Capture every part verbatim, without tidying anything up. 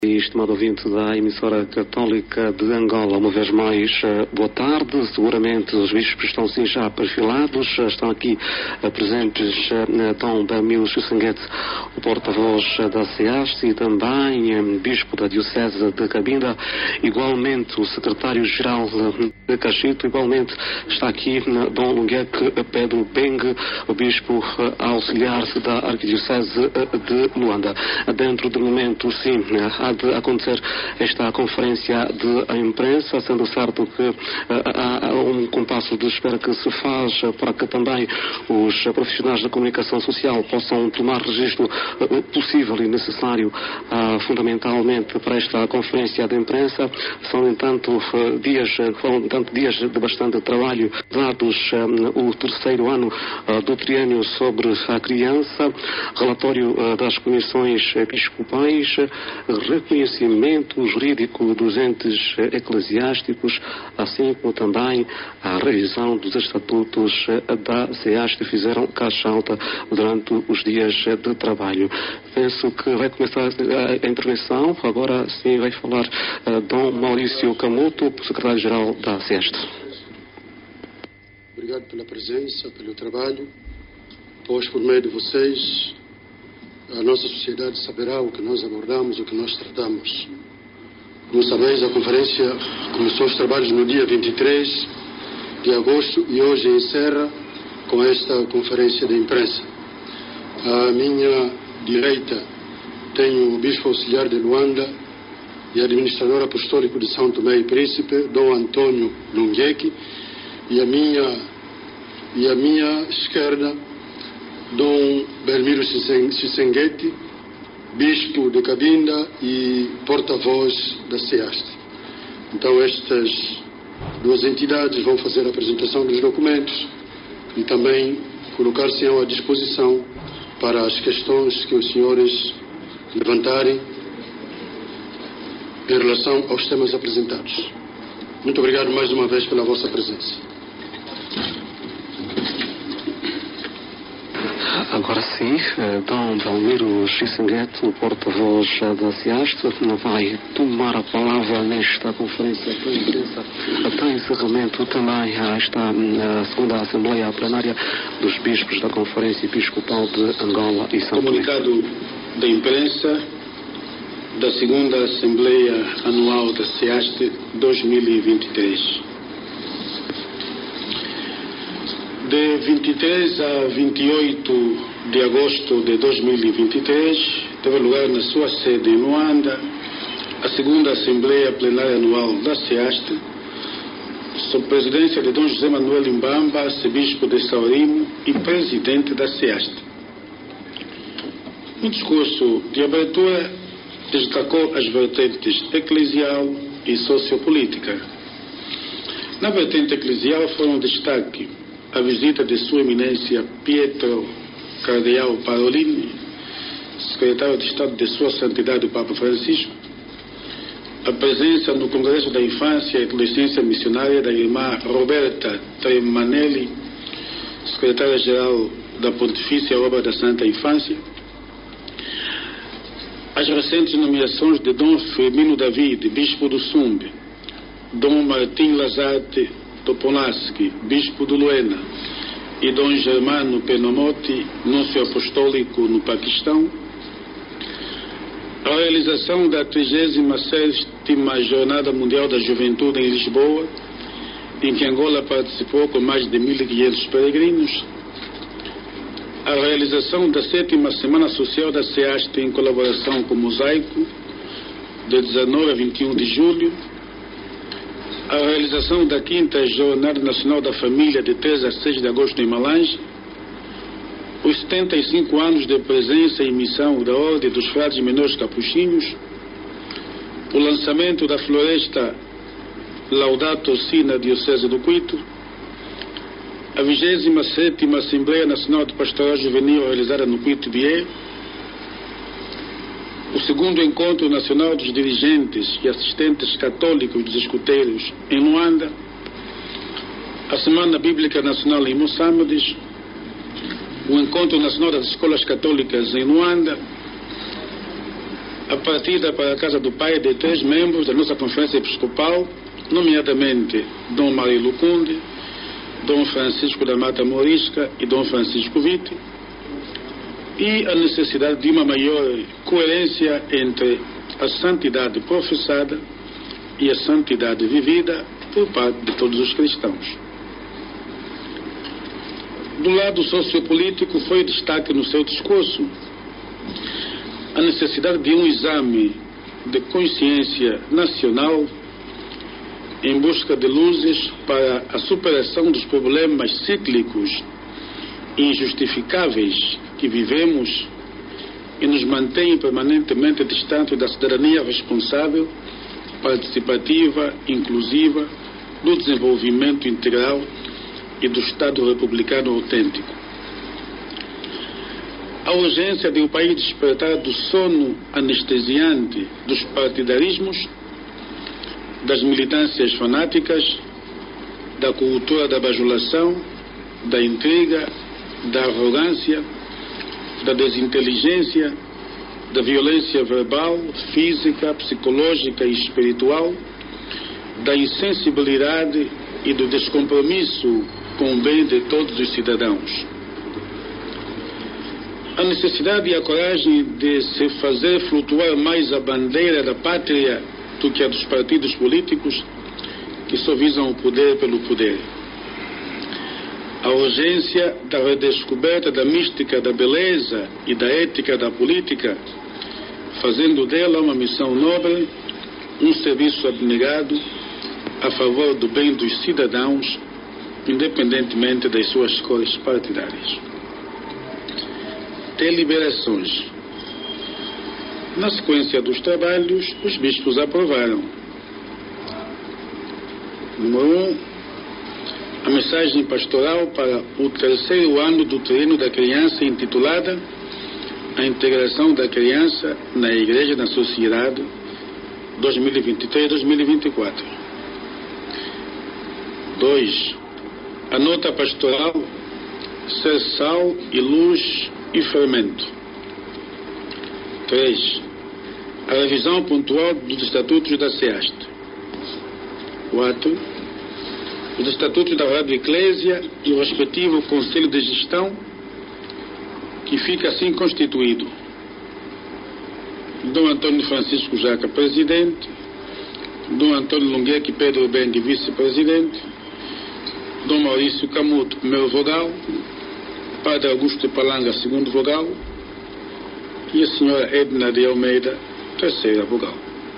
Estimado ouvinte da emissora católica de Angola, uma vez mais, boa tarde. Seguramente os bispos estão sim já perfilados, estão aqui presentes Dom Belmiro Xissenguete, o porta-voz da SEAST, e também bispo da Diocese de Cabinda, igualmente o secretário-geral de Cachito, igualmente está aqui Dom Lungueque Pedro Beng, o bispo auxiliar da Arquidiocese de Luanda. Dentro do momento, sim, há de acontecer esta conferência de imprensa, sendo certo que uh, há um compasso de espera que se faz para que também os profissionais da comunicação social possam tomar registro uh, possível e necessário uh, fundamentalmente para esta conferência de imprensa. São, entanto, uh, dias, foram, entanto, dias de bastante trabalho, dados uh, o terceiro ano uh, do triênio sobre a criança, relatório uh, das comissões episcopais, uh, reconhecimento jurídico dos entes eclesiásticos, assim como também a revisão dos estatutos da SEAST fizeram caixa alta durante os dias de trabalho. Penso que vai começar a intervenção, agora sim vai falar uh, Dom Maurício Camuto, secretário-geral da SEAST. Obrigado pela presença, pelo trabalho, pois por meio de vocês a nossa sociedade saberá o que nós abordamos, o que nós tratamos. Como sabeis, a conferência começou os trabalhos no dia vinte e três de agosto e hoje encerra com esta conferência de imprensa. À minha direita tenho o bispo auxiliar de Luanda e administrador apostólico de São Tomé e Príncipe, Dom Antônio Lungueque, e a minha, e a minha esquerda, Dom Belmiro Xissenguete, bispo de Cabinda e porta-voz da SEAST. Então estas duas entidades vão fazer a apresentação dos documentos e também colocar-se à disposição para as questões que os senhores levantarem em relação aos temas apresentados. Muito obrigado mais uma vez pela vossa presença. Agora sim, Dom Belmiro Xissenguete, o porta-voz da SEAST, vai tomar a palavra nesta conferência de imprensa até encerramento também a esta a segunda Assembleia Plenária dos Bispos da Conferência Episcopal de Angola e São Tomé. Comunicado da imprensa da segunda Assembleia Anual da SEAST dois mil e vinte e três. De vinte e três a vinte e oito de agosto de dois mil e vinte e três, teve lugar na sua sede em Luanda a segunda Assembleia Plenária Anual da SEAST, sob presidência de Dom José Manuel Imbamba, arcebispo de Saurimo e presidente da SEAST. No discurso de abertura, destacou as vertentes eclesial e sociopolítica. Na vertente eclesial foram destaque a visita de Sua Eminência Pietro Cardeal Parolin, secretário de Estado de Sua Santidade o Papa Francisco, a presença no Congresso da Infância e Adolescência Missionária da irmã Roberta Tremanelli, secretária-geral da Pontifícia Obra da Santa Infância, as recentes nomeações de Dom Firmino David, bispo do Sumbe, Dom Martim Lazarte Toponaski, bispo do Luena, e Dom Germano Penomote, núncio apostólico no Paquistão, a realização da trigésima sétima Jornada Mundial da Juventude em Lisboa, em que Angola participou com mais de mil e quinhentos peregrinos, a realização da sétima Semana Social da SEAST em colaboração com o Mosaico, de dezenove a vinte e um de julho, a realização da quinta Jornada Nacional da Família de três a seis de agosto em Malange, os setenta e cinco anos de presença e missão da Ordem dos Frades Menores Capuchinhos, o lançamento da floresta Laudato Si na Diocese do Cuito, a vigésima sétima Assembleia Nacional de Pastoral Juvenil realizada no Cuito Bié, o segundo Encontro Nacional dos Dirigentes e Assistentes Católicos dos Escuteiros em Luanda, a Semana Bíblica Nacional em Moçambique, o Encontro Nacional das Escolas Católicas em Luanda, a partida para a casa do pai de três membros da nossa Conferência Episcopal, nomeadamente Dom Mário Lucunde, Dom Francisco da Mata Morisca e Dom Francisco Witte, e a necessidade de uma maior coerência entre a santidade professada e a santidade vivida por parte de todos os cristãos. Do lado sociopolítico, foi destaque no seu discurso a necessidade de um exame de consciência nacional em busca de luzes para a superação dos problemas cíclicos e injustificáveis que vivemos e nos mantém permanentemente distantes da cidadania responsável, participativa, inclusiva, do desenvolvimento integral e do Estado republicano autêntico. A urgência de o país despertar do sono anestesiante dos partidarismos, das militâncias fanáticas, da cultura da bajulação, da intriga, da arrogância, da desinteligência, da violência verbal, física, psicológica e espiritual, da insensibilidade e do descompromisso com o bem de todos os cidadãos. A necessidade e a coragem de se fazer flutuar mais a bandeira da pátria do que a dos partidos políticos que só visam o poder pelo poder. A urgência da redescoberta da mística da beleza e da ética da política, fazendo dela uma missão nobre, um serviço abnegado a favor do bem dos cidadãos, independentemente das suas cores partidárias. Deliberações. Na sequência dos trabalhos, os bispos aprovaram: número um, a mensagem pastoral para o terceiro ano do treino da criança, intitulada A Integração da Criança na Igreja e na Sociedade, dois mil e vinte e três a dois mil e vinte e quatro. dois. A nota pastoral Ser Sal e Luz e Fermento. três. A revisão pontual dos estatutos da SEAST. quatro. Os estatutos da Rádio Eclésia e o respectivo Conselho de Gestão, que fica assim constituído: Dom Antônio Francisco Jaca, presidente; Dom Antônio Lungueque Pedro Bengue, vice-presidente; Dom Maurício Camuto, primeiro vogal; Padre Augusto Palanga, segundo vogal; e a senhora Edna de Almeida, terceira vogal.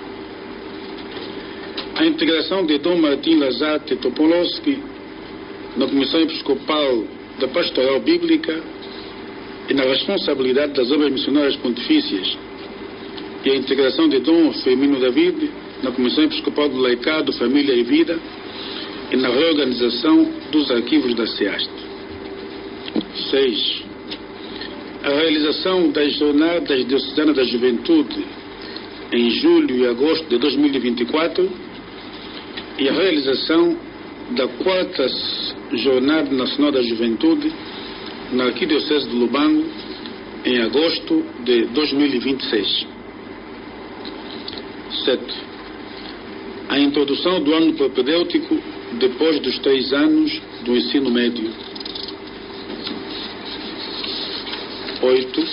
A integração de Dom Martim Lazarte Topolowski na Comissão Episcopal da Pastoral Bíblica e na responsabilidade das obras missionárias pontifícias, e a integração de Dom Firmino David na Comissão Episcopal do Laicado, Família e Vida e na reorganização dos arquivos da SEAST. seis. A realização das Jornadas Diocesanas da Juventude em julho e agosto de dois mil e vinte e quatro e a realização da quarta Jornada Nacional da Juventude na Arquidiocese de Lubango em agosto de dois mil e vinte e seis. sete. A introdução do ano propedêutico depois dos três anos do ensino médio. oito.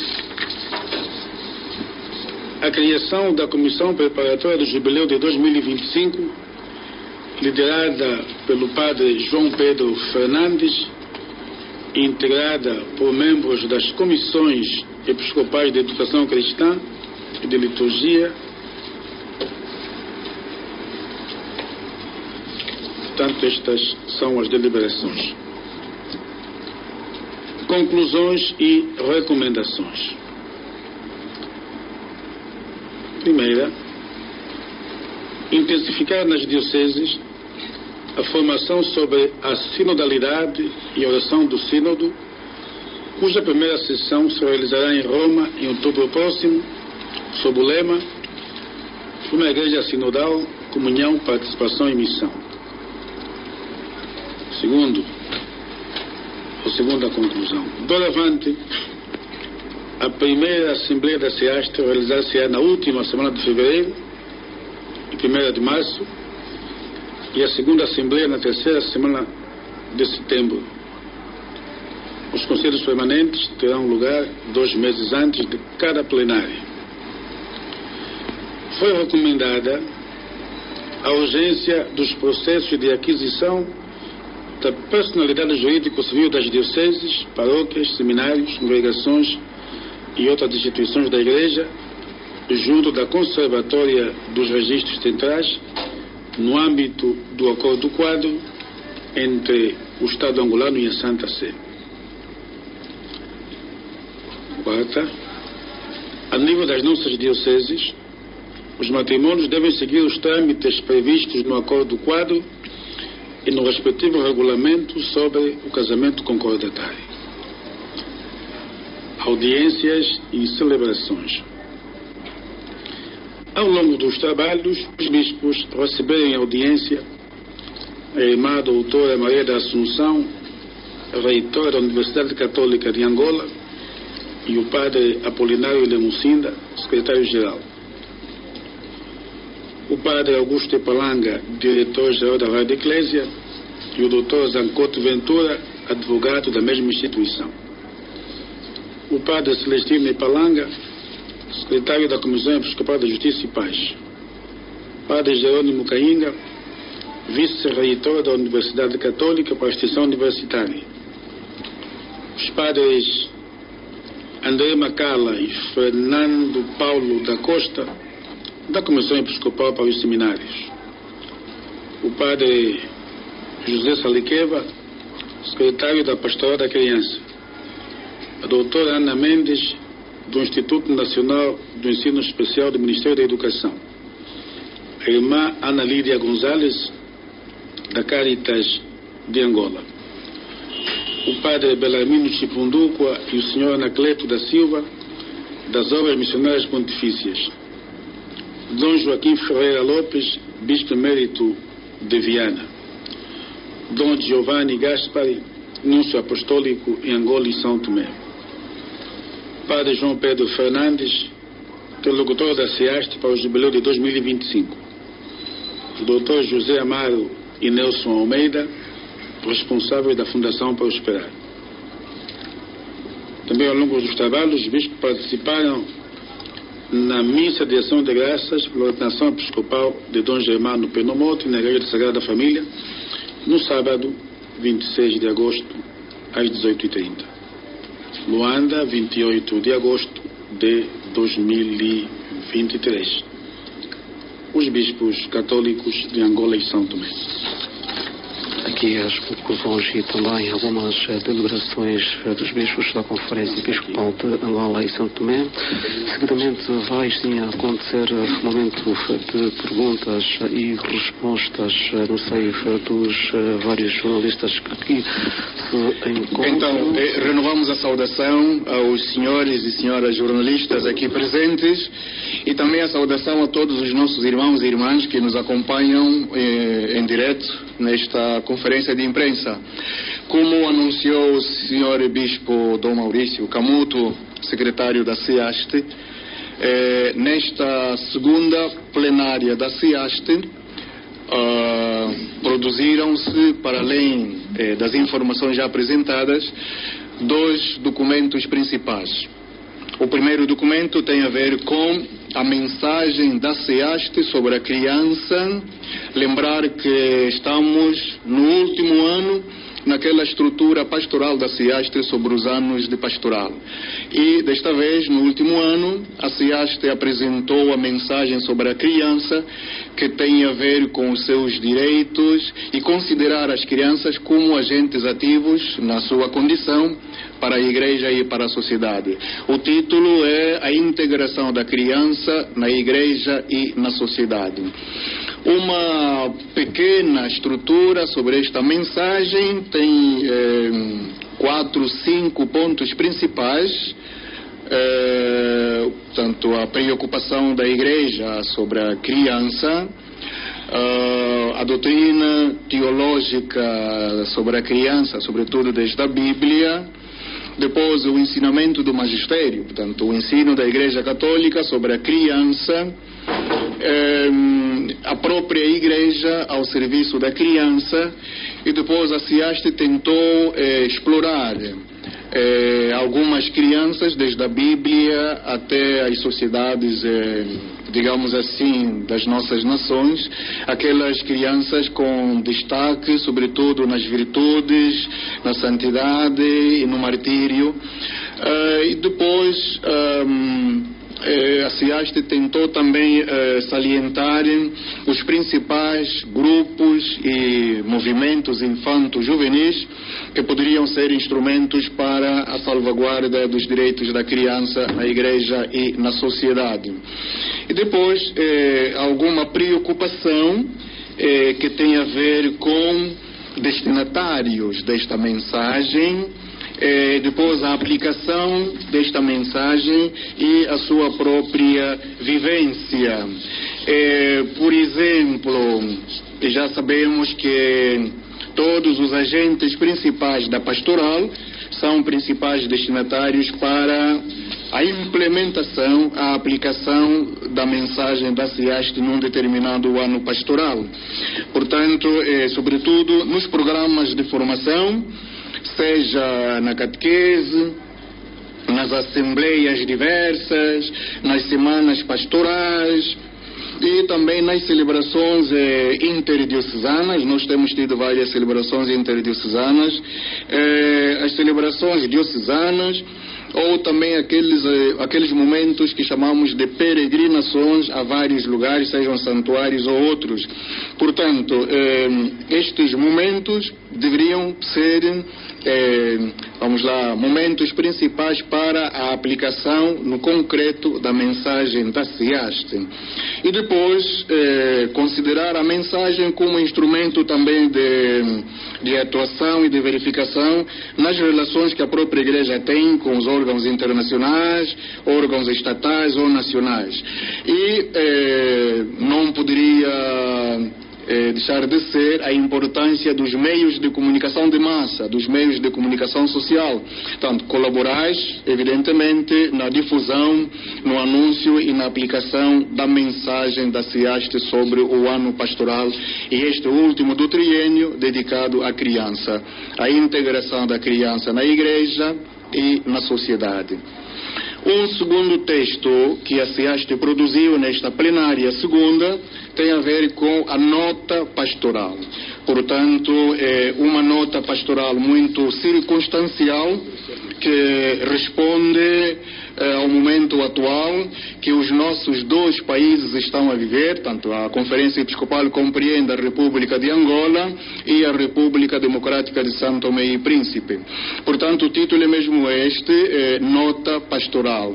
A criação da Comissão Preparatória do Jubileu de dois mil e vinte e cinco, liderada pelo Padre João Pedro Fernandes e integrada por membros das Comissões Episcopais de Educação Cristã e de Liturgia. Portanto, estas são as deliberações. Conclusões e recomendações. Primeira, intensificar nas dioceses a formação sobre a sinodalidade e oração do sínodo, cuja primeira sessão se realizará em Roma em outubro próximo, sob o lema Uma Igreja Sinodal, Comunhão, Participação e Missão. Segundo, ou segunda conclusão, doravante, A primeira Assembleia da SEASTE realizar-se-á na última semana de fevereiro e primeira de março, e a segunda Assembleia na terceira semana de setembro. Os conselhos permanentes terão lugar dois meses antes de cada plenário. Foi recomendada a urgência dos processos de aquisição da personalidade jurídico-civil das dioceses, paróquias, seminários, congregações e outras instituições da Igreja, junto da Conservatória dos Registros Centrais, no âmbito do acordo quadro entre o Estado angolano e a Santa Sé. Quarta, a nível das nossas dioceses, os matrimônios devem seguir os trâmites previstos no acordo quadro e no respectivo regulamento sobre o casamento concordatário. Audiências e celebrações. Ao longo dos trabalhos, os bispos receberam em audiência a irmã doutora Maria da Assunção, reitora da Universidade Católica de Angola, e o padre Apolinário Lemucinda, secretário-geral. O padre Augusto Epalanga, diretor-geral da Rádio Eclésia, e o doutor Zancoto Ventura, advogado da mesma instituição. O padre Celestino Epalanga, secretário da Comissão Episcopal da Justiça e Paz. Padre Jerônimo Cainga, vice-reitor da Universidade Católica para a extensão universitária. Os padres André Macala e Fernando Paulo da Costa, da Comissão Episcopal para os Seminários. O padre José Saliqueva, secretário da Pastoral da Criança. A doutora Ana Mendes, do Instituto Nacional do Ensino Especial do Ministério da Educação. A irmã Ana Lídia Gonzalez, da Caritas de Angola. O padre Belarmino Chipunduqua e o senhor Anacleto da Silva, das Obras Missionárias Pontifícias. Dom Joaquim Ferreira Lopes, bispo emérito de Viana. Dom Giovanni Gaspari, núncio apostólico em Angola e São Tomé. Padre João Pedro Fernandes, interlocutor da SEASTE para o jubileu de dois mil e vinte e cinco. O doutor José Amaro e Nelson Almeida, responsáveis da Fundação Prosperar. Também ao longo dos trabalhos, os bispos participaram na missa de ação de graças pela ordenação episcopal de Dom Germano Penomoto na Igreja da Sagrada Família, no sábado, vinte e seis de agosto, às dezoito e trinta. Luanda, vinte e oito de agosto de dois mil e vinte e três. Os bispos católicos de Angola e São Tomé. Aqui as conclusões e também algumas deliberações dos bispos da Conferência Episcopal de Angola e São Tomé. Seguidamente vai sim acontecer um momento de perguntas e respostas no seio dos vários jornalistas que aqui se encontram. Então, renovamos a saudação aos senhores e senhoras jornalistas aqui presentes e também a saudação a todos os nossos irmãos e irmãs que nos acompanham eh, em direto nesta conferência de imprensa. Como anunciou o senhor Bispo Dom Maurício Camuto, secretário da SEASTE, eh, nesta segunda plenária da SEASTE, uh, produziram-se, para além eh, das informações já apresentadas, dois documentos principais. O primeiro documento tem a ver com a mensagem da SEASTE sobre a criança. Lembrar que estamos no último ano naquela estrutura pastoral da SEASTE sobre os anos de pastoral. E desta vez, no último ano, a SEASTE apresentou a mensagem sobre a criança, que tem a ver com os seus direitos e considerar as crianças como agentes ativos na sua condição para a Igreja e para a sociedade. O título é A Integração da Criança na Igreja e na Sociedade. Uma pequena estrutura sobre esta mensagem tem eh, quatro, cinco pontos principais. Eh, portanto, a preocupação da Igreja sobre a criança, eh, a doutrina teológica sobre a criança, sobretudo desde a Bíblia, Depois, o ensinamento do magistério, portanto, o ensino da Igreja Católica sobre a criança, eh, a própria Igreja ao serviço da criança. E depois a SIASTE tentou eh, explorar eh, algumas crianças, desde a Bíblia até as sociedades, eh, digamos assim, das nossas nações, aquelas crianças com destaque, sobretudo nas virtudes, na santidade e no martírio. Uh, e depois um, eh, a SIASTE tentou também eh, salientar os principais grupos e movimentos infanto-juvenis que poderiam ser instrumentos para a salvaguarda dos direitos da criança na Igreja e na sociedade. E depois, eh, alguma preocupação eh, que tem a ver com destinatários desta mensagem, eh, depois a aplicação desta mensagem e a sua própria vivência. Eh, por exemplo, já sabemos que todos os agentes principais da pastoral são principais destinatários para a implementação, a aplicação da mensagem da SIASTE num determinado ano pastoral. Portanto, eh, sobretudo nos programas de formação, seja na catequese, nas assembleias diversas, nas semanas pastorais e também nas celebrações eh, interdiocesanas. Nós temos tido várias celebrações interdiocesanas, eh, as celebrações diocesanas, ou também aqueles, eh, aqueles momentos que chamamos de peregrinações a vários lugares, sejam santuários ou outros. Portanto, eh, estes momentos deveriam ser, eh, vamos lá, momentos principais para a aplicação no concreto da mensagem da SIASTE. E depois, eh, considerar a mensagem como instrumento também de, de atuação e de verificação nas relações que a própria Igreja tem com os órgãos internacionais, órgãos estatais ou nacionais. E eh, não poderia eh, deixar de ser a importância dos meios de comunicação de massa, dos meios de comunicação social, tanto colaborais, evidentemente, na difusão, no anúncio e na aplicação da mensagem da SIASTE sobre o ano pastoral, e este último do triênio dedicado à criança, à integração da criança na Igreja e na sociedade. Um segundo texto que a SIASTE produziu nesta plenária segunda tem a ver com a nota pastoral. Portanto, é uma nota pastoral muito circunstancial que responde eh, ao momento atual que os nossos dois países estão a viver. Tanto a Conferência Episcopal compreende a República de Angola e a República Democrática de São Tomé e Príncipe. Portanto, o título é mesmo este, eh, Nota Pastoral.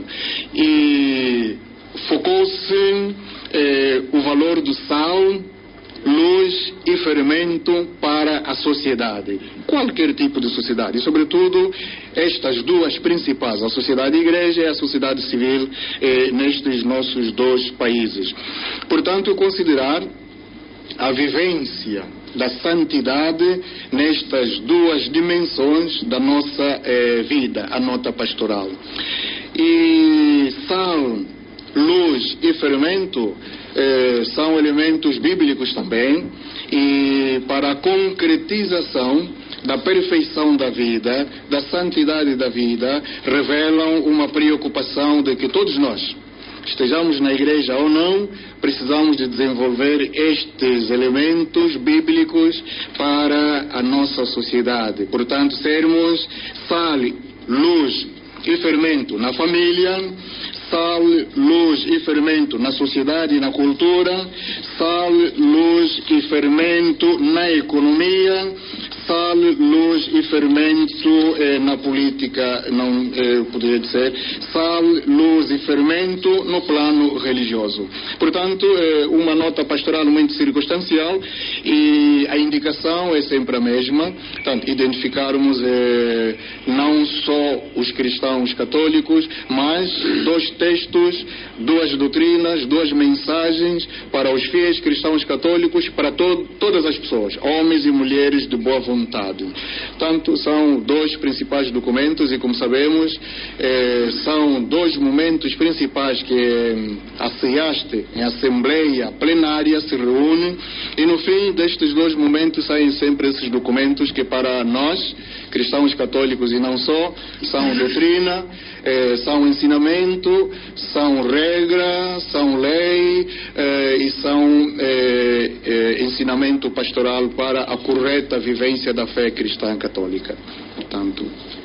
E focou-se eh, o valor do sal, luz e fermento para a sociedade, qualquer tipo de sociedade, e sobretudo estas duas principais, a sociedade igreja e a sociedade civil, eh, nestes nossos dois países. Portanto, considerar a vivência da santidade nestas duas dimensões da nossa eh, vida, a nota pastoral. E sal, luz e fermento eh, são elementos bíblicos também, e para a concretização da perfeição da vida, da santidade da vida, revelam uma preocupação de que todos nós, estejamos na igreja ou não, precisamos de desenvolver estes elementos bíblicos para a nossa sociedade. Portanto, sermos sal, luz e fermento na família, sal, luz e fermento na sociedade e na cultura, sal, luz e fermento na economia, sal, luz e fermento eh, na política, não eh, poderia dizer, sal, luz e fermento no plano religioso. Portanto, eh, uma nota pastoral muito circunstancial, e a indicação é sempre a mesma, portanto, identificarmos eh, não só os cristãos católicos, mas dois textos, duas doutrinas, duas mensagens para os fiéis cristãos católicos, para to todas as pessoas, homens e mulheres de boa vontade, vontade. Portanto, são dois principais documentos e, como sabemos, eh, são dois momentos principais que a SEASTE, em Assembleia Plenária, se reúne e, no fim destes dois momentos, saem sempre esses documentos que, para nós, cristãos católicos e não só, são doutrina, eh, são ensinamento, são regra, são lei eh, e são eh, eh, ensinamento pastoral para a correta vivência da fé cristã católica. Portanto...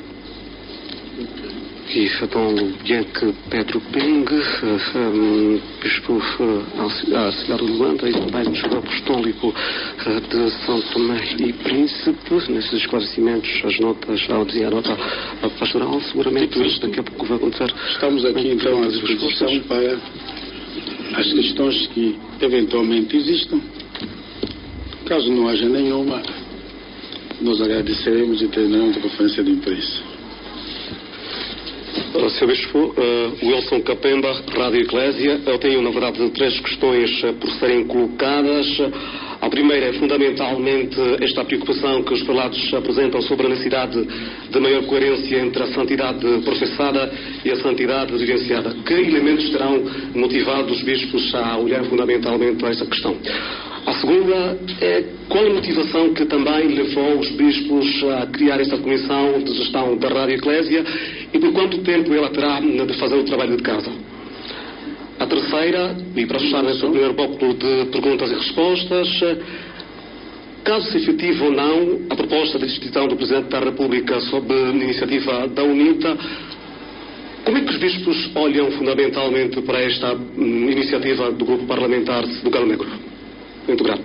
E então, bien que Pedro Peng, um, bispo auxiliar de Luanda e também bispo apostólico de São Tomé e Príncipe, nesses esclarecimentos, as notas, ao dizer a nota pastoral, seguramente daqui a pouco vai acontecer. Estamos aqui então à disposição para as questões que eventualmente existam. Caso não haja nenhuma, nós agradeceremos e teremos a conferência de imprensa. senhor Bispo, uh, Wilson Capemba, Rádio Eclésia. Eu tenho, na verdade, três questões uh, por serem colocadas. A primeira é fundamentalmente esta preocupação que os prelados apresentam sobre a necessidade de maior coerência entre a santidade professada e a santidade vivenciada. Que elementos terão motivado os bispos a olhar fundamentalmente para esta questão? A segunda é qual a motivação que também levou os bispos a criar esta comissão de gestão da Rádio Eclésia e por quanto tempo ela terá de fazer o trabalho de casa. A terceira, e para fechar neste primeiro bloco de perguntas e respostas, caso se efetive ou não a proposta de destituição do Presidente da República sob iniciativa da UNITA, como é que os bispos olham fundamentalmente para esta hum, iniciativa do grupo parlamentar do Galo Negro? Muito grato.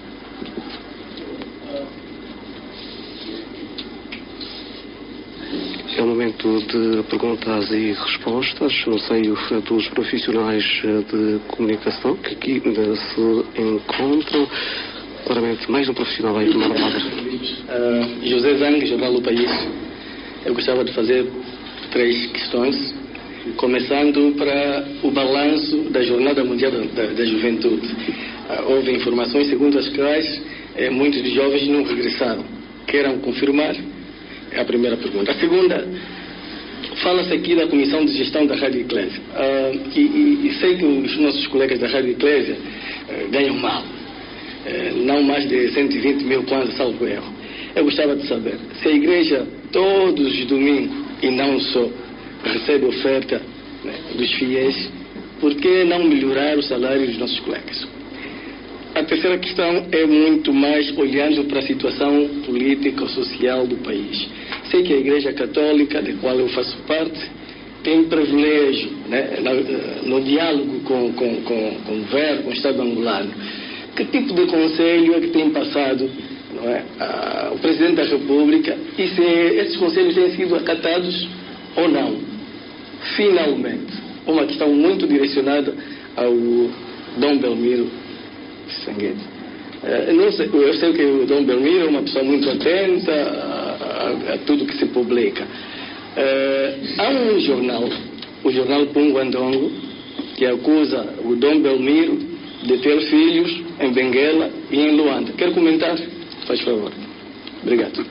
É o momento de perguntas e respostas. Não sei dos profissionais de comunicação que aqui se encontram. Claramente, mais um profissional vai tomar a palavra. Uh, José Zang, Jornal do País. Eu gostava de fazer três questões, começando para o balanço da Jornada Mundial da, da Juventude. Uh, houve informações segundo as quais eh, muitos dos jovens não regressaram. Queiram confirmar? É a primeira pergunta. A segunda, fala-se aqui da Comissão de Gestão da Rádio Eclésia. Uh, e, e, e sei que os nossos colegas da Rádio Eclésia uh, ganham mal. Uh, não mais de cento e vinte mil kwanza, salvo erro. Eu gostava de saber se a igreja todos os domingos, e não só, recebe oferta, né, dos fiéis, por que não melhorar o salário dos nossos colegas? A terceira questão é muito mais olhando para a situação política ou social do país. Sei que a Igreja Católica, da qual eu faço parte, tem privilégio, né, no, no diálogo com, com, com, com o governo, com o Estado angolano. Que tipo de conselho é que tem passado, não é, a, o Presidente da República e se esses conselhos têm sido acatados ou não? Finalmente, uma questão muito direcionada ao Dom Belmiro Sanguete. Uh, não sei, eu sei que o Dom Belmiro é uma pessoa muito atenta a, a, a tudo que se publica. Uh, há um jornal, o jornal Punguandongo, que acusa o Dom Belmiro de ter filhos em Benguela e em Luanda. Quer comentar? Faz favor. Obrigado.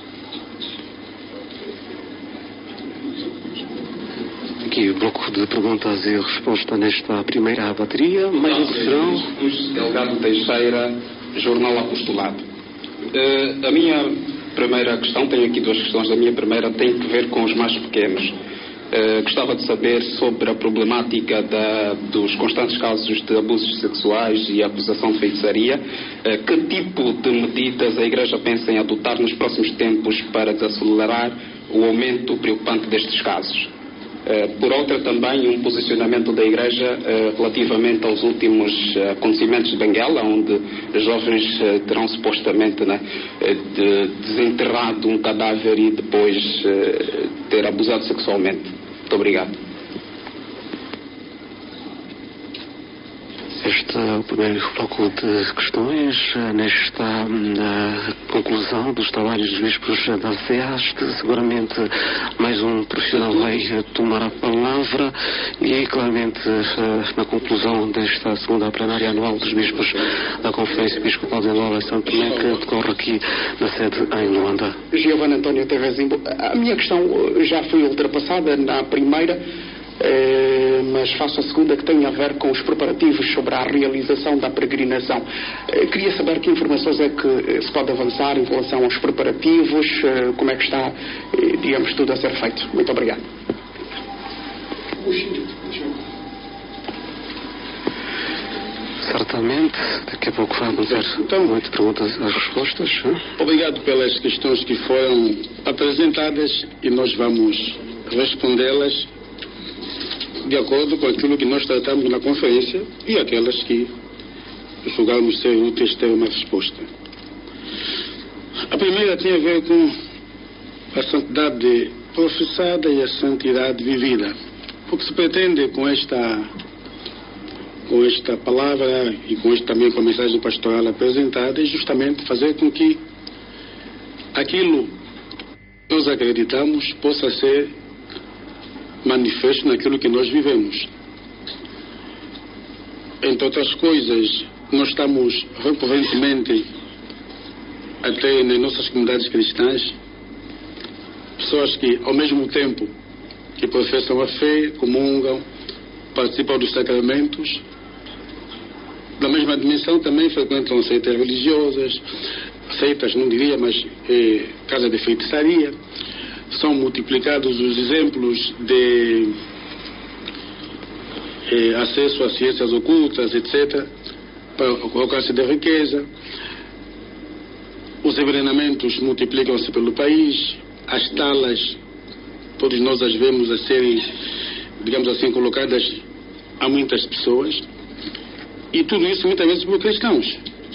Aqui o bloco de perguntas e resposta nesta primeira bateria. Mais um questão. Delgado Teixeira, Jornal Apostolado. Uh, a minha primeira questão, tenho aqui duas questões. A minha primeira tem que ver com os mais pequenos. Uh, gostava de saber sobre a problemática da, dos constantes casos de abusos sexuais e acusação de feitiçaria. Uh, que tipo de medidas a Igreja pensa em adotar nos próximos tempos para desacelerar o aumento preocupante destes casos? Uh, por outra, também um posicionamento da Igreja uh, relativamente aos últimos uh, acontecimentos de Benguela, onde jovens uh, terão supostamente, né, uh, de, desenterrado um cadáver e depois uh, ter abusado sexualmente. Muito obrigado. este uh, primeiro bloco de questões, uh, nesta uh, conclusão dos trabalhos dos bispos da SEAST. Seguramente mais um profissional vai uh, tomar a palavra e aí, claramente, uh, na conclusão desta segunda plenária anual dos bispos da Conferência Episcopal de Angola e São Tomé, que decorre aqui na sede em Luanda. Giovanni António Terrazimbo, a minha questão já foi ultrapassada na primeira, eh, mas faço a segunda, que tem a ver com os preparativos sobre a realização da peregrinação. Eh, queria saber que informações é que se pode avançar em relação aos preparativos, eh, como é que está, eh, digamos, tudo a ser feito. Muito obrigado. Certamente, daqui a pouco vamos ter então, muitas perguntas às respostas. Hein? Obrigado pelas questões que foram apresentadas e nós vamos respondê-las de acordo com aquilo que nós tratamos na conferência e aquelas que julgarmos ser úteis ter uma resposta. A primeira tem a ver com a santidade professada e a santidade vivida. O que se pretende com esta com esta palavra e com este, também com a mensagem pastoral apresentada é justamente fazer com que aquilo que nós acreditamos possa ser manifesto naquilo que nós vivemos. Entre outras coisas, nós estamos recorrentemente até nas nossas comunidades cristãs pessoas que ao mesmo tempo que professam a fé, comungam, participam dos sacramentos, na mesma dimensão também frequentam seitas religiosas, seitas não diria, mas eh, casa de feitiçaria. São multiplicados os exemplos de eh, acesso a ciências ocultas, etcétera, para o alcance da riqueza. Os envenenamentos multiplicam-se pelo país, as talas, todos nós as vemos a serem, digamos assim, colocadas a muitas pessoas. E tudo isso muitas vezes por cristãos.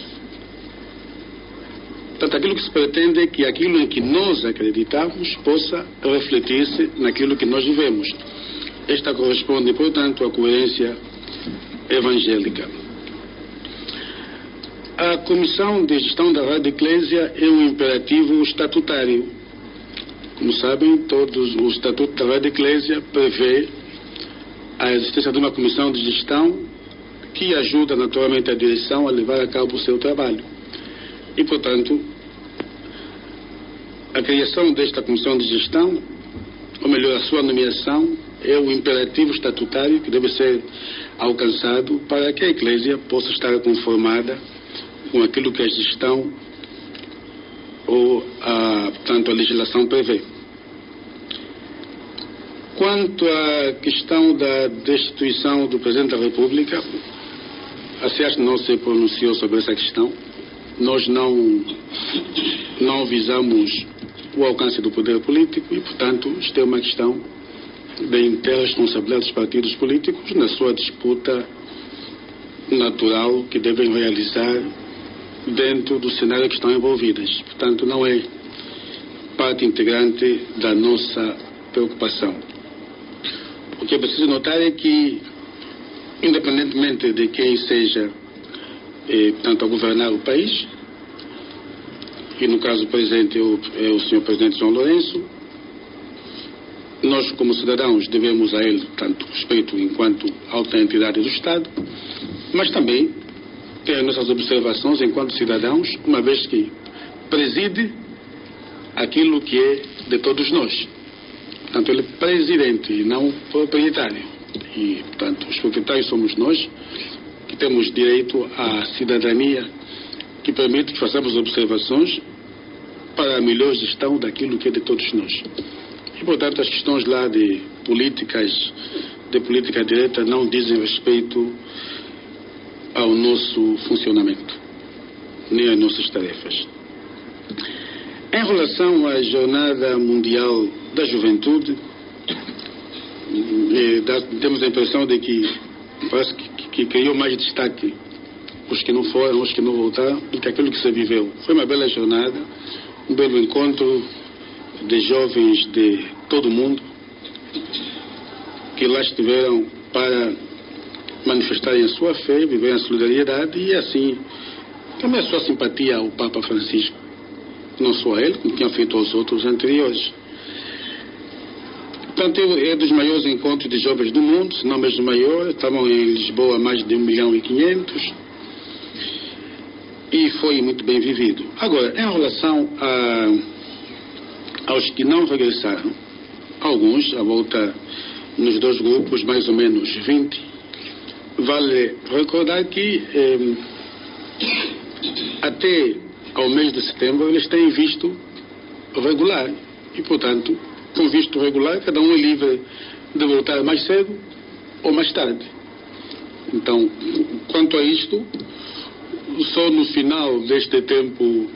Portanto, aquilo que se pretende é que aquilo em que nós acreditamos possa refletir-se naquilo que nós vivemos. Esta corresponde, portanto, à coerência evangélica. A Comissão de Gestão da Rádio Eclésia é um imperativo estatutário. Como sabem, todos o Estatuto da Rádio Eclésia prevê a existência de uma comissão de gestão que ajuda naturalmente a direção a levar a cabo o seu trabalho. E, portanto, a criação desta comissão de gestão, ou melhor, a sua nomeação, é o imperativo estatutário que deve ser alcançado para que a Eclésia possa estar conformada com aquilo que a gestão ou a, portanto, a legislação prevê. Quanto à questão da destituição do Presidente da República, a SEAST não se pronunciou sobre essa questão. Nós não, não visamos o alcance do poder político e, portanto, isto é uma questão da interresponsabilidade dos partidos políticos na sua disputa natural que devem realizar dentro do cenário que estão envolvidas. Portanto, não é parte integrante da nossa preocupação. O que é preciso notar é que, independentemente de quem seja, eh, portanto, a governar o país, e no caso presente é o, é o senhor Presidente João Lourenço, nós como cidadãos devemos a ele, tanto respeito enquanto alta entidade do Estado, mas também ter nossas observações enquanto cidadãos, uma vez que preside aquilo que é de todos nós. Portanto, ele é presidente e não proprietário. E, portanto, os proprietários somos nós, que temos direito à cidadania que permite que façamos observações para a melhor gestão daquilo que é de todos nós. E, portanto, as questões lá de políticas, de política direta, não dizem respeito ao nosso funcionamento, nem às nossas tarefas. Em relação à Jornada Mundial da Juventude, eh, dá, temos a impressão de que parece que, que, que criou mais destaque os que não foram, os que não voltaram, do que aquilo que se viveu. Foi uma bela jornada, um belo encontro de jovens de todo o mundo que lá estiveram para manifestarem a sua fé, viverem a solidariedade e assim também a sua simpatia ao Papa Francisco, não só a ele, como tinha feito aos outros anteriores. Portanto, é dos maiores encontros de jovens do mundo, se não mesmo maior. Estavam em Lisboa mais de um milhão e quinhentos e foi muito bem vivido. Agora, em relação a, aos que não regressaram, alguns, à volta nos dois grupos, mais ou menos vinte, vale recordar que eh, até ao mês de setembro eles têm visto regular e, portanto, com visto regular, cada um é livre de voltar mais cedo ou mais tarde. Então, quanto a isto, só no final deste tempo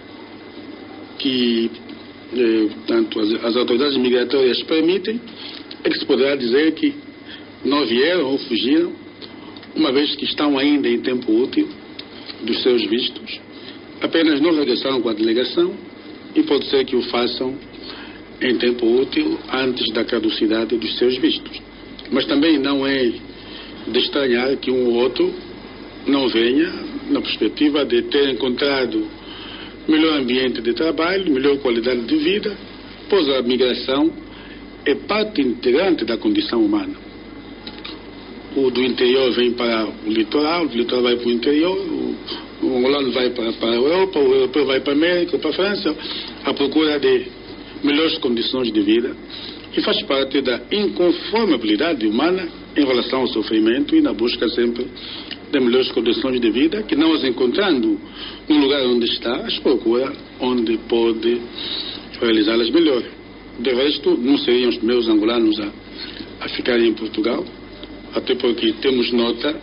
que eh, tanto as, as autoridades migratórias permitem, é que se poderá dizer que não vieram ou fugiram, uma vez que estão ainda em tempo útil dos seus vistos, apenas não regressaram com a delegação e pode ser que o façam em tempo útil antes da caducidade dos seus vistos. Mas também não é de estranhar que um ou outro não venha na perspectiva de ter encontrado melhor ambiente de trabalho, melhor qualidade de vida, pois a migração é parte integrante da condição humana. O do interior vem para o litoral, o litoral vai para o interior, o, o angolano vai para, para a Europa, o europeu vai para a América, para a França, à procura de melhores condições de vida, e faz parte da inconformabilidade humana em relação ao sofrimento e na busca sempre de melhores condições de vida, que não as encontrando no lugar onde está, as procura onde pode realizá-las melhor. De resto, não seriam os primeiros angolanos a, a ficarem em Portugal, até porque temos nota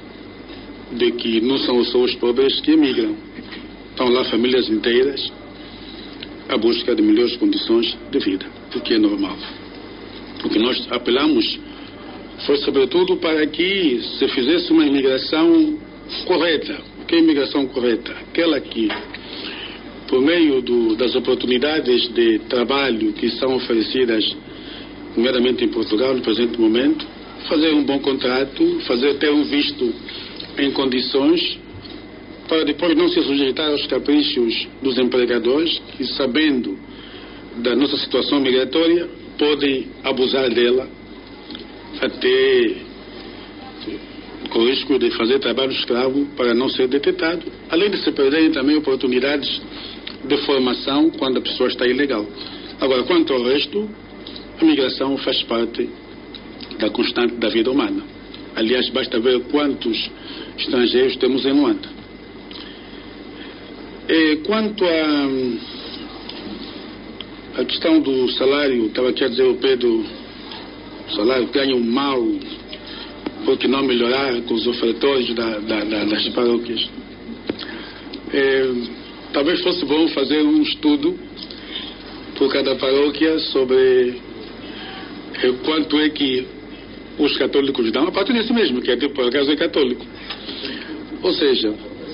de que não são só os pobres que emigram. Estão lá famílias inteiras à busca de melhores condições de vida, o que é normal. O que nós apelamos foi sobretudo para que se fizesse uma imigração correta. O que é imigração correta? Aquela que, por meio do, das oportunidades de trabalho que são oferecidas, nomeadamente em Portugal, no presente momento, fazer um bom contrato, fazer ter um visto em condições, para depois não se sujeitar aos caprichos dos empregadores, que, sabendo da nossa situação migratória, podem abusar dela até com o risco de fazer trabalho escravo para não ser detectado, além de se perderem também oportunidades de formação quando a pessoa está ilegal. Agora, quanto ao resto, a migração faz parte da constante da vida humana. Aliás, basta ver quantos estrangeiros temos em Luanda. E quanto a, a questão do salário, estava aqui a dizer o Pedro, o salário ganham mal porque não melhorar com os ofertórios da, da, da, das paróquias. É, talvez fosse bom fazer um estudo por cada paróquia sobre é, quanto é que os católicos dão, a partir desse mesmo, que é tipo, por acaso é católico. Ou seja,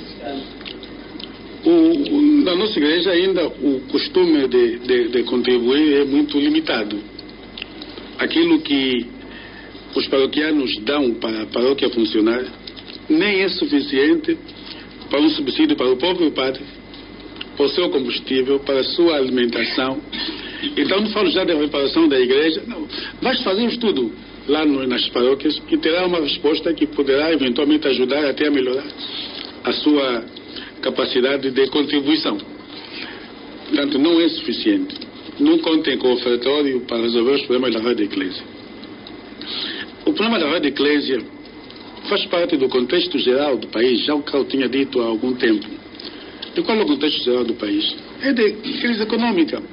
o, o, na nossa igreja ainda o costume de, de, de contribuir é muito limitado. Aquilo que os paroquianos dão para a paróquia funcionar nem é suficiente para um subsídio para o próprio padre, para o seu combustível, para a sua alimentação. Então não falo já da reparação da igreja, não. Mas fazer um estudo lá no, nas paróquias que terá uma resposta que poderá eventualmente ajudar até a melhorar a sua capacidade de contribuição. Portanto, não é suficiente. Não contem com o ofertório para resolver os problemas da Rádio Eclésia. O problema da Rádio Eclésia faz parte do contexto geral do país, já o que eu tinha dito há algum tempo. E qual é o contexto geral do país? É de crise econômica.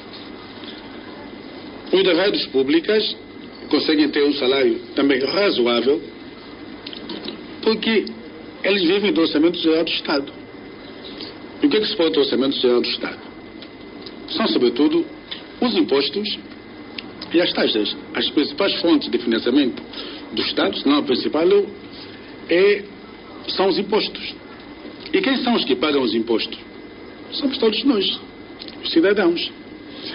Os das rádios públicas conseguem ter um salário também razoável porque eles vivem do orçamento geral do Estado. E o que é que se pode do orçamento geral do Estado? São, sobretudo, os impostos e as taxas. As principais fontes de financiamento do Estado, se não a principal, é, são os impostos. E quem são os que pagam os impostos? Somos todos nós, os cidadãos.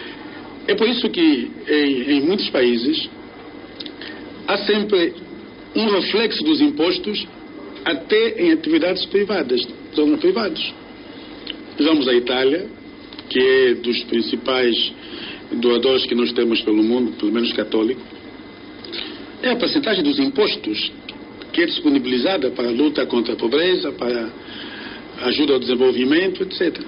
É por isso que em, em muitos países há sempre um reflexo dos impostos até em atividades privadas, zonas privadas. Vamos à Itália, que é dos principais doadores que nós temos pelo mundo, pelo menos católico. É a percentagem dos impostos que é disponibilizada para a luta contra a pobreza, para a ajuda ao desenvolvimento, etcétera.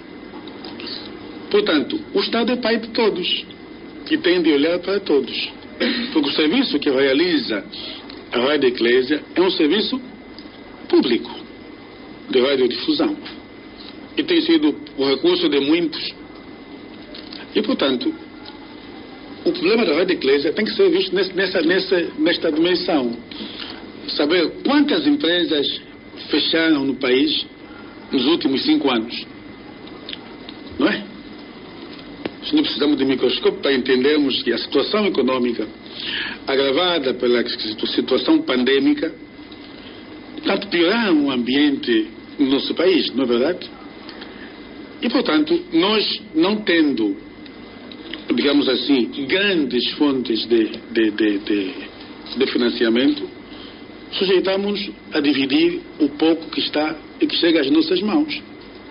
Portanto, o Estado é pai de todos e tem de olhar para todos. Porque o serviço que realiza a Rádio Eclésia é um serviço público de radiodifusão e tem sido o recurso de muitos. E, portanto, o problema da Rádio Eclésia tem que ser visto nessa, nessa, nesta dimensão. Saber quantas empresas fecharam no país nos últimos cinco anos. Não é? Nós não precisamos de microscópio para entendermos que a situação econômica, agravada pela situação pandêmica, tanto pioraram o ambiente no nosso país, não é verdade? E, portanto, nós não tendo, digamos assim, grandes fontes de, de, de, de, de financiamento, sujeitamos a dividir o pouco que está e que chega às nossas mãos.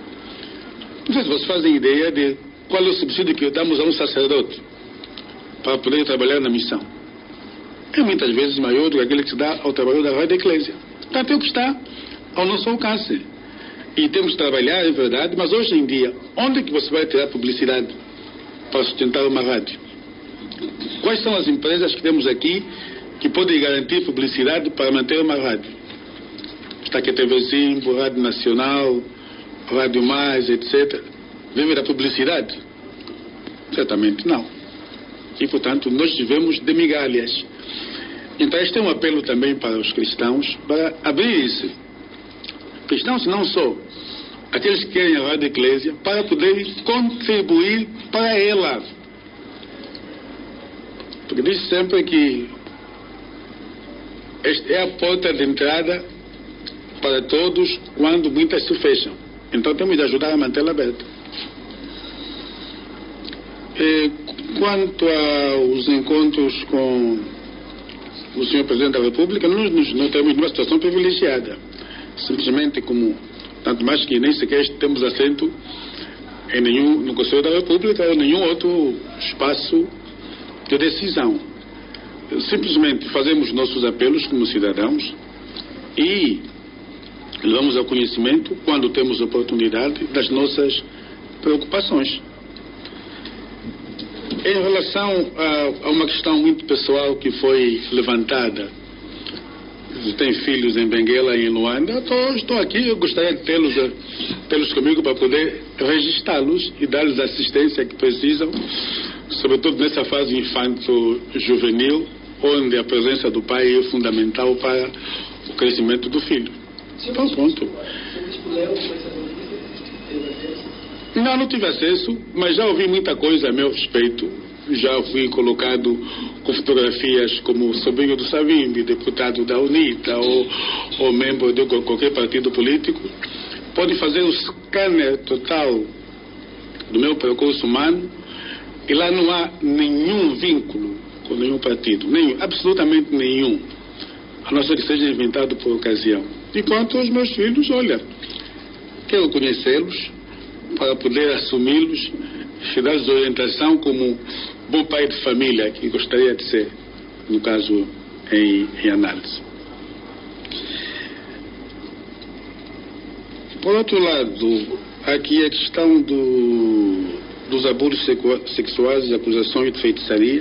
Não sei se vocês fazem ideia de qual é o subsídio que damos a um sacerdote para poder trabalhar na missão. É muitas vezes maior do que aquele que se dá ao trabalhador da Rádio Eclésia. Portanto, é o que está ao nosso alcance. E temos que trabalhar, é verdade, mas hoje em dia, onde é que você vai tirar publicidade para sustentar uma rádio? Quais são as empresas que temos aqui que podem garantir publicidade para manter uma rádio? Está aqui a T V Simbo, Rádio Nacional, Rádio Mais, etcétera. Vive da publicidade? Certamente não. E, portanto, nós vivemos de migalhas. Então, este é um apelo também para os cristãos, para abrir-se. Cristãos não só aqueles que querem a Rádio Eclésia, para poderem contribuir para ela. Porque diz sempre que esta é a porta de entrada para todos quando muitas se fecham. Então temos de ajudar a mantê-la aberta. E, quanto aos encontros com o senhor Presidente da República, nós nos notamos numa situação privilegiada. Simplesmente como, tanto mais que nem sequer temos assento em nenhum, no Conselho da República ou nenhum outro espaço de decisão. Simplesmente fazemos nossos apelos como cidadãos e levamos ao conhecimento, quando temos oportunidade, das nossas preocupações. Em relação a, a uma questão muito pessoal que foi levantada, tem filhos em Benguela e em Luanda, estou, estou aqui, eu gostaria de tê-los, tê-los comigo para poder registrá-los e dar-lhes a assistência que precisam, sobretudo nessa fase infanto-juvenil, onde a presença do pai é fundamental para o crescimento do filho. Então, pronto. Não, não tive acesso, mas já ouvi muita coisa a meu respeito. Já fui colocado com fotografias como sobrinho do Savimbi, deputado da UNITA ou, ou membro de qualquer partido político. Pode fazer o scanner total do meu percurso humano e lá não há nenhum vínculo com nenhum partido, nenhum, absolutamente nenhum, a não ser que seja inventado por ocasião. Enquanto os meus filhos, olha, quero conhecê-los para poder assumi-los e dar-lhes orientação como bom pai de família que gostaria de ser, no caso, em, em análise. Por outro lado, aqui a questão do, dos abusos sexuais, acusações de feitiçaria.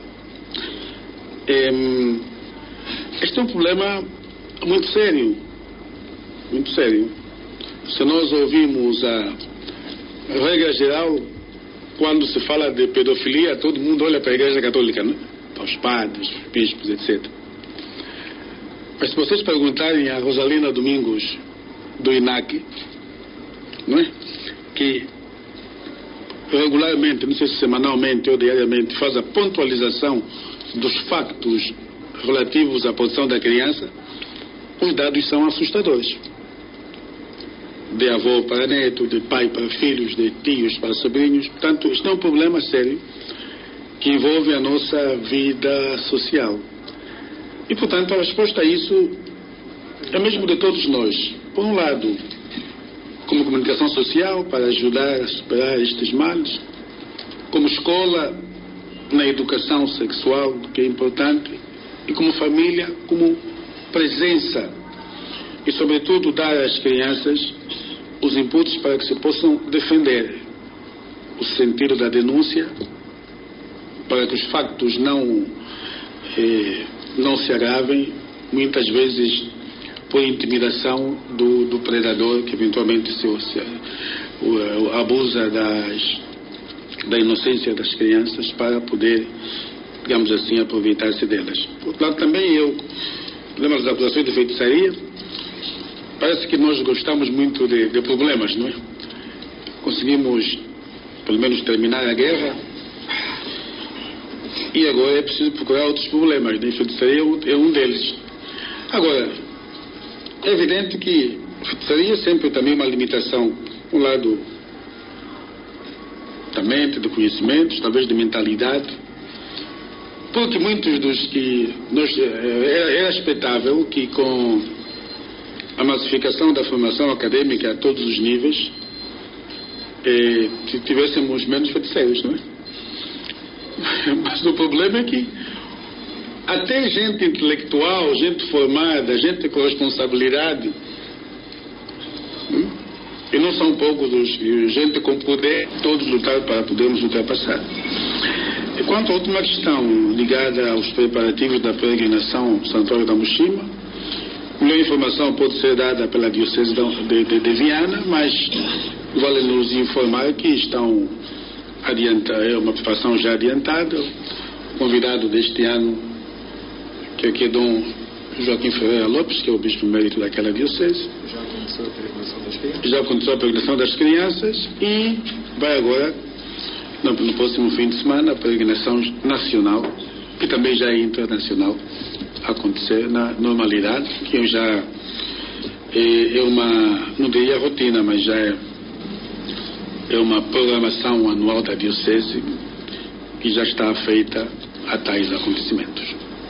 É, este é um problema muito sério, muito sério. Se nós ouvimos a regra geral, quando se fala de pedofilia, todo mundo olha para a Igreja Católica, né? Para os padres, os bispos, etcétera. Mas se vocês perguntarem a Rosalina Domingos, do I N A C, não é? Que regularmente, não sei se semanalmente ou diariamente, faz a pontualização dos factos relativos à posição da criança, os dados são assustadores. De avô para neto, de pai para filhos, de tios para sobrinhos. Portanto, isto é um problema sério que envolve a nossa vida social. E, portanto, a resposta a isso é mesmo de todos nós. Por um lado, como comunicação social, para ajudar a superar estes males, como escola, na educação sexual, que é importante, e como família, como presença, e, sobretudo, dar às crianças os inputs para que se possam defender o sentido da denúncia, para que os factos não, eh, não se agravem, muitas vezes por intimidação do, do predador que eventualmente se, se o, o, abusa das, da inocência das crianças para poder, digamos assim, aproveitar-se delas. Por outro lado, também eu lembro das acusações de feitiçaria. Parece que nós gostamos muito de, de problemas, não é? Conseguimos, pelo menos, terminar a guerra e agora é preciso procurar outros problemas, né? A feitiçaria é um deles. Agora, é evidente que a feitiçaria sempre também uma limitação, um lado da mente, de conhecimentos, talvez de mentalidade, porque muitos dos que nós, era, era expectável que com a massificação da formação acadêmica a todos os níveis, eh, tivéssemos menos feiticeiros, não é? Mas o problema é que até gente intelectual, gente formada, gente com responsabilidade, hum, e não são poucos os, gente com poder, todos lutaram para podermos ultrapassar. E quanto à última questão, ligada aos preparativos da peregrinação Santuário da Moshima, a melhor informação pode ser dada pela Diocese de, de, de Viana, mas vale nos informar que estão adianta, é uma preparação já adiantada. O convidado deste ano, que aqui é Dom Joaquim Ferreira Lopes, que é o bispo emérito daquela Diocese. Já aconteceu a peregrinação das crianças? Já aconteceu a peregrinação das crianças e vai agora, no, no próximo fim de semana, a peregrinação nacional, que também já é internacional, acontecer na normalidade, que já é, é uma, não diria rotina, mas já é, é uma programação anual da Diocese que já está feita a tais acontecimentos.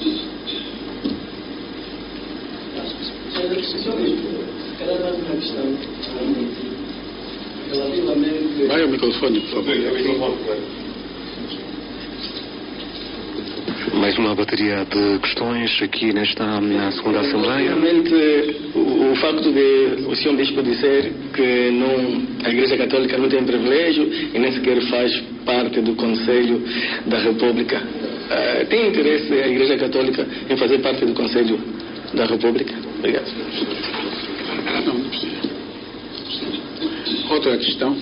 Vai ao microfone, por favor. Mais uma bateria de questões aqui nesta na segunda Assembleia. Realmente, o, o facto de o senhor Bispo dizer que não, a Igreja Católica não tem privilégio e nem sequer faz parte do Conselho da República. Uh, tem interesse a Igreja Católica em fazer parte do Conselho da República? Obrigado. Não, não precisa. Outra questão.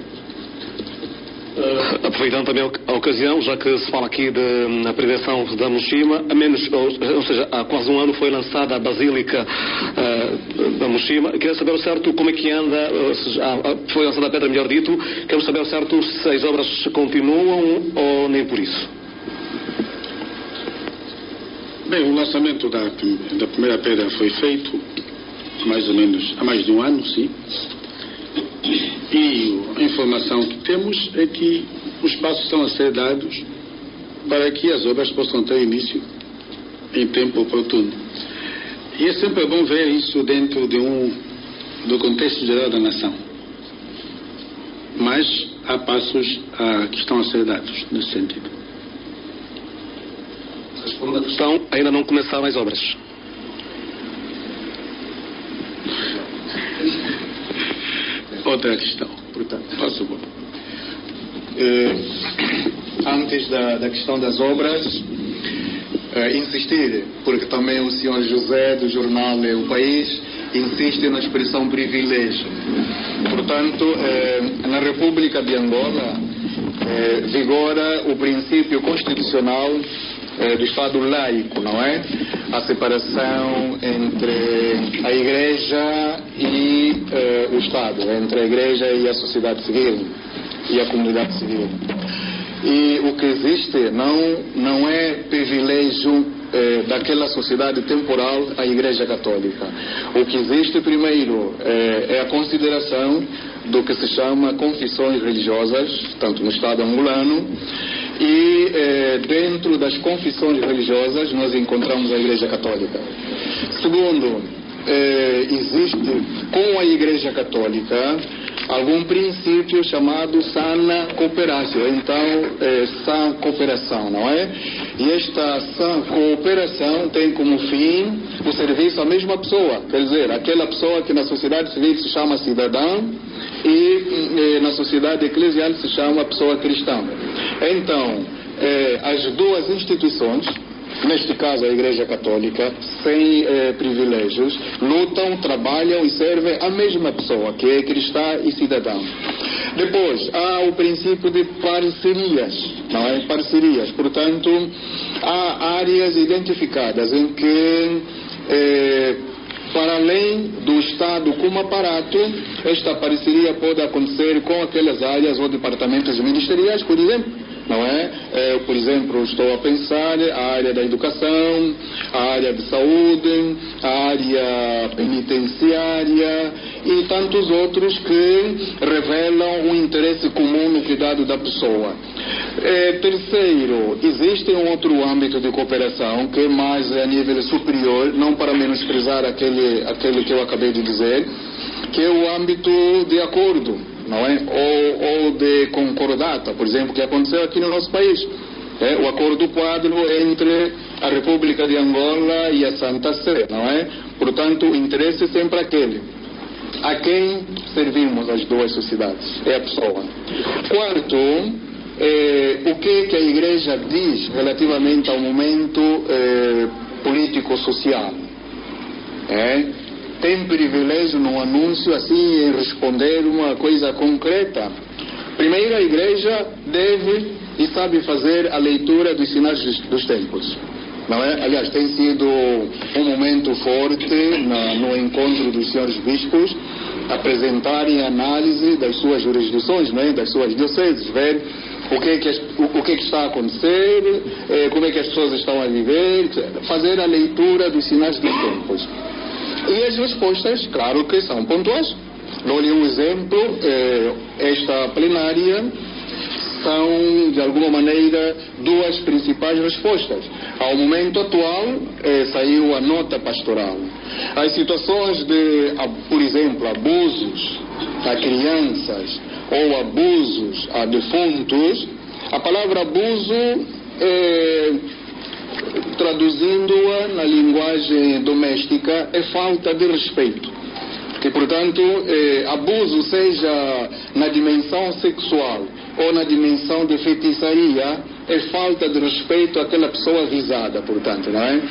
Uh, aproveitando também a ocasião, já que se fala aqui da prevenção da Moshima, a menos, ou, ou seja, há quase um ano foi lançada a Basílica uh, da Moshima. Quero saber o certo como é que anda, ou seja, foi lançada a pedra, melhor dito. Quero saber o certo se as obras continuam ou nem por isso. Bem, o lançamento da, da primeira pedra foi feito mais ou menos há mais de um ano, sim. E a informação que temos é que os passos estão a ser dados para que as obras possam ter início em tempo oportuno. E é sempre bom ver isso dentro de um, do contexto geral da nação. Mas há passos a, que estão a ser dados nesse sentido. A segunda questão, ainda não começaram as obras. Outra questão. Portanto, Passo bom. eh, antes da, da questão das obras, eh, insistir, porque também o senhor José do jornal O País insiste na expressão privilégio. Portanto, eh, na República de Angola eh, vigora o princípio constitucional eh, do Estado laico, não é? A separação entre a Igreja e eh, o Estado, entre a Igreja e a sociedade civil e a comunidade civil. E o que existe não, não é privilégio eh, daquela sociedade temporal à Igreja Católica. O que existe primeiro eh, é a consideração do que se chama confissões religiosas, tanto no Estado angolano, E eh, dentro das confissões religiosas nós encontramos a Igreja Católica. Segundo, eh, existe com a Igreja Católica algum princípio chamado sana cooperação, então é, sã cooperação, não é? E esta sã cooperação tem como fim o serviço à mesma pessoa, quer dizer, aquela pessoa que na sociedade civil se chama cidadão e, e na sociedade eclesial se chama pessoa cristã. Então, é, as duas instituições, neste caso a Igreja Católica, sem eh, privilégios, lutam, trabalham e servem a mesma pessoa, que é cristã e cidadão. Depois, há o princípio de parcerias, não é? Parcerias, portanto, há áreas identificadas em que, eh, para além do Estado como aparato, esta parceria pode acontecer com aquelas áreas ou departamentos ministeriais, por exemplo. Não é? é? Por exemplo, estou a pensar a área da educação, a área de saúde, a área penitenciária e tantos outros que revelam um interesse comum no cuidado da pessoa. É, terceiro, existe um outro âmbito de cooperação que é mais a nível superior, não para menosprezar aquele, aquele que eu acabei de dizer, que é o âmbito de acordo. Não é? ou, ou de concordata, por exemplo, que aconteceu aqui no nosso país. É? O acordo quadro entre a República de Angola e a Santa Sé, não é? Portanto, o interesse é sempre aquele. A quem servimos as duas sociedades? É a pessoa. Quarto, é, o que, que a Igreja diz relativamente ao momento é, político-social? É? Tem privilégio no anúncio, assim, em responder uma coisa concreta. Primeiro, a Igreja deve e sabe fazer a leitura dos sinais dos tempos. Não é? Aliás, tem sido um momento forte na, no encontro dos senhores bispos apresentarem a análise das suas jurisdições, não é? Das suas dioceses, ver o que, é que, o, o que, é que está a acontecer, eh, como é que as pessoas estão a viver, fazer a leitura dos sinais dos tempos. E as respostas, claro que são pontuais. Dou-lhe um exemplo, eh, esta plenária são, de alguma maneira, duas principais respostas. Ao momento atual, eh, saiu a nota pastoral. As situações de, por exemplo, abusos a crianças ou abusos a defuntos, a palavra abuso é... traduzindo-a na linguagem doméstica, é falta de respeito. Que, portanto, eh, abuso, seja na dimensão sexual ou na dimensão de feitiçaria, é falta de respeito àquela pessoa visada, portanto, não é?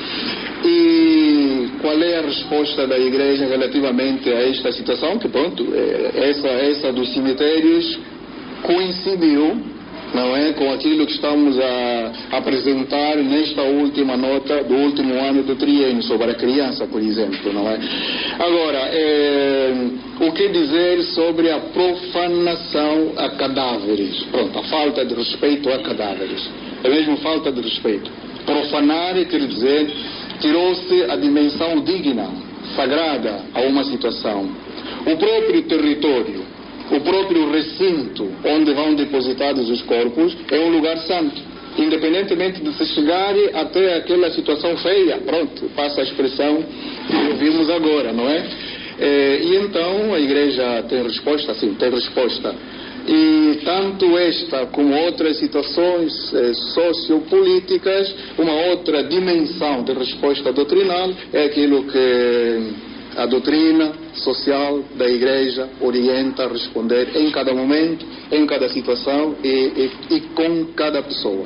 E qual é a resposta da Igreja relativamente a esta situação? Que, pronto, eh, essa, essa dos cemitérios coincidiu, não é, com aquilo que estamos a apresentar nesta última nota do último ano do triênio sobre a criança, por exemplo, não é? Agora, é, o que dizer sobre a profanação a cadáveres? Pronto, a falta de respeito a cadáveres. É mesmo falta de respeito. Profanar quer dizer, tirou-se a dimensão digna, sagrada a uma situação. O próprio território, o próprio recinto onde vão depositados os corpos é um lugar santo, independentemente de se chegar até aquela situação feia, pronto, passa a expressão que vimos agora, não é? é? E então a Igreja tem resposta, sim, tem resposta. E tanto esta como outras situações eh, sociopolíticas, uma outra dimensão de resposta doutrinal é aquilo que a doutrina social da Igreja orienta a responder em cada momento, em cada situação e, e, e com cada pessoa.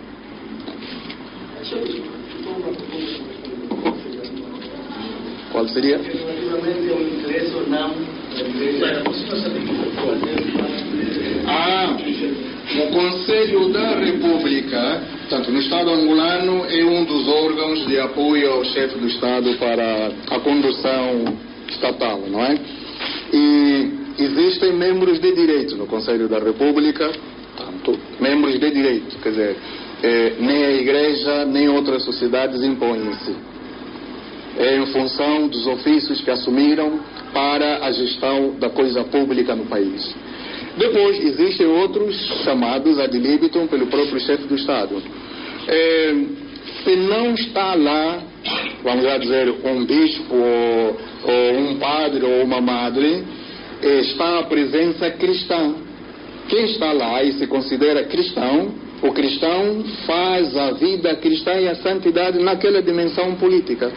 Qual seria? Ah, o Conselho da República, portanto, no Estado angolano, é um dos órgãos de apoio ao chefe do Estado para a condução estatal, não é? E existem membros de direito no Conselho da República, tanto, membros de direito, quer dizer, eh, nem a Igreja nem outras sociedades impõem-se. É em função dos ofícios que assumiram para a gestão da coisa pública no país. Depois, existem outros chamados ad libitum pelo próprio chefe do Estado. É, se não está lá, vamos lá dizer, um bispo, ou, ou um padre, ou uma madre, está a presença cristã. Quem está lá e se considera cristão, o cristão faz a vida cristã e a santidade naquela dimensão política.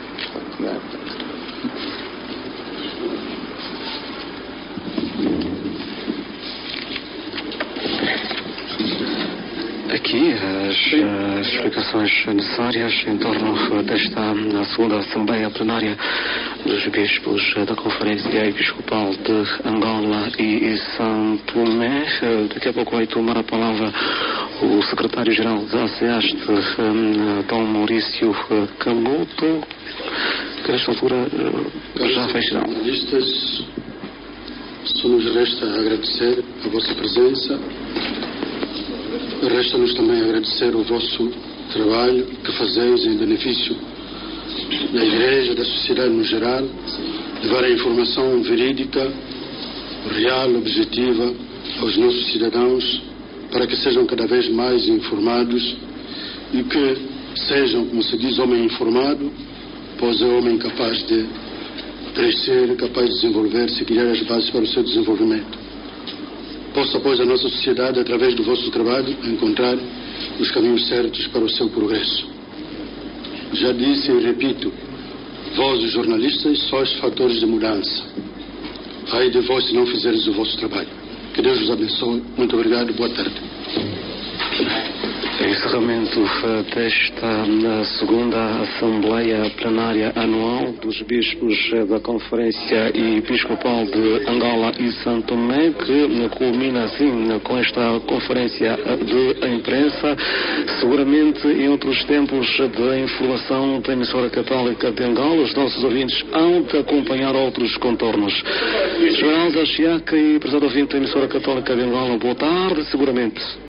Aqui as, as explicações necessárias em torno desta segunda Assembleia Plenária dos Bispos da Conferência Episcopal de Angola e São Tomé. Daqui a pouco vai tomar a palavra o secretário-geral da SEAST, Dom Maurício Camuto, que nesta altura já fez geral. Jornalistas, só nos resta agradecer a vossa presença. Resta-nos também agradecer o vosso trabalho que fazeis em benefício da Igreja, da sociedade no geral, levar a informação verídica, real, objetiva aos nossos cidadãos, para que sejam cada vez mais informados e que sejam, como se diz, homem informado, pois é homem capaz de crescer, capaz de desenvolver-se e criar as bases para o seu desenvolvimento. Possa, pois, a nossa sociedade, através do vosso trabalho, encontrar os caminhos certos para o seu progresso. Já disse e repito, vós, os jornalistas, sois fatores de mudança. Ai de vós se não fizeres o vosso trabalho. Que Deus os abençoe. Muito obrigado. Boa tarde. Encerramento desta segunda Assembleia Plenária Anual dos Bispos da Conferência Episcopal de Angola e São Tomé, que culmina assim com esta conferência de imprensa. Seguramente em outros tempos de informação da emissora católica de Angola, os nossos ouvintes hão de acompanhar outros contornos. Geraldo Chiaca e prezado ouvinte da emissora católica de Angola, boa tarde, seguramente.